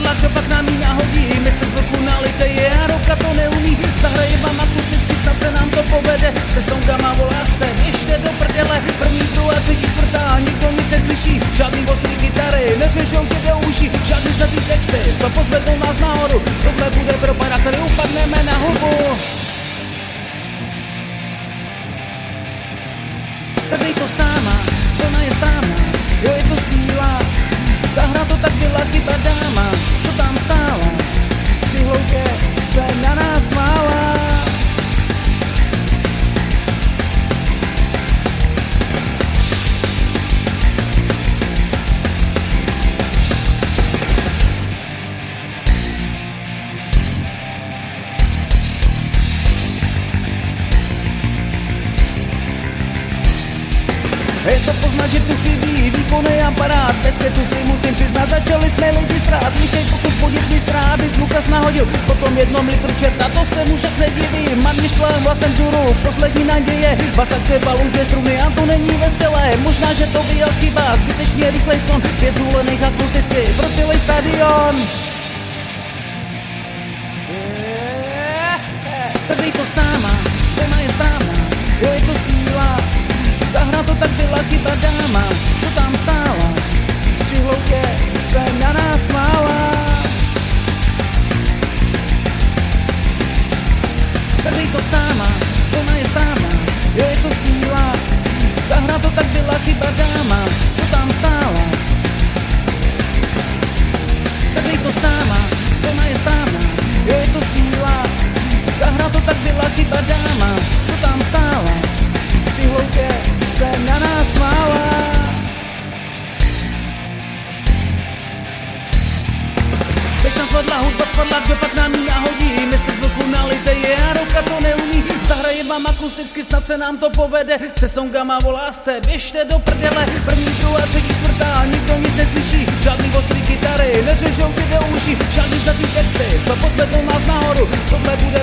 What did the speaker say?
spadlák, kdo pak nám jí nahodí. Mistr z vlku nalitej je a roka to neumí. Zahraje vám akusticky, snad se nám to povede. Se songama o lásce, běžte do prdele. První, druhá, třetí, čtvrtá, nikdo nic neslyší. Žádný ostrý kytary, neřešou tě do uší. Žádný zatý texty, co pozvednou nás nahoru. Tohle bude propad, a tady upadneme na hubu. Tak dej to s náma, plná je stráma, jo je to síla. Zahrá to tak byla chyba dáma, co tam stála. Při hloubě se na nás smála. Je to poznat, že tu chybí výkonný aparát. Bez kecu si musím přiznat, začali jsme lidi srát. Líkej, pokud podivný strávy, Lukas nahodil. Potom 1 litru čerta, to se mu však nediví. Man myšlel hlasem vzhůru, poslední naděje. Basak třeba už 2 struny a to není veselé. Možná, že to byl chyba, zbytečně rychlej sklon. 5 zhulených akusticky pro celý stadion. První to s náma, ona je stráma, jo je to síla. Zahrá to tak byla chyba dáma, co tam stála. Při hloubě se na nás smála. První to s náma, ona je stráma, jo je to síla. Zahrá to tak byla chyba dáma, co tam stála. První to s náma, ona je stráma, jo je to síla. Zahrá to tak byla chyba dáma, co tam stála. Při hloubě se na nás smála. Teď nám spadla hudba, spadlák, kdo pak nám jí nahodí. Mistr z vlku nalitej je a roka to neumí. Zahraje vám akusticky, snad se nám to povede. Se songama o lásce, běžte do prdele. První, druhá, třetí, čtvrtá, nikdo nic neslyší. Žádný ostrý kytary, neřešou tě do uší. Žádný zatý texty, co pozvednou nás nahoru. Tohle bude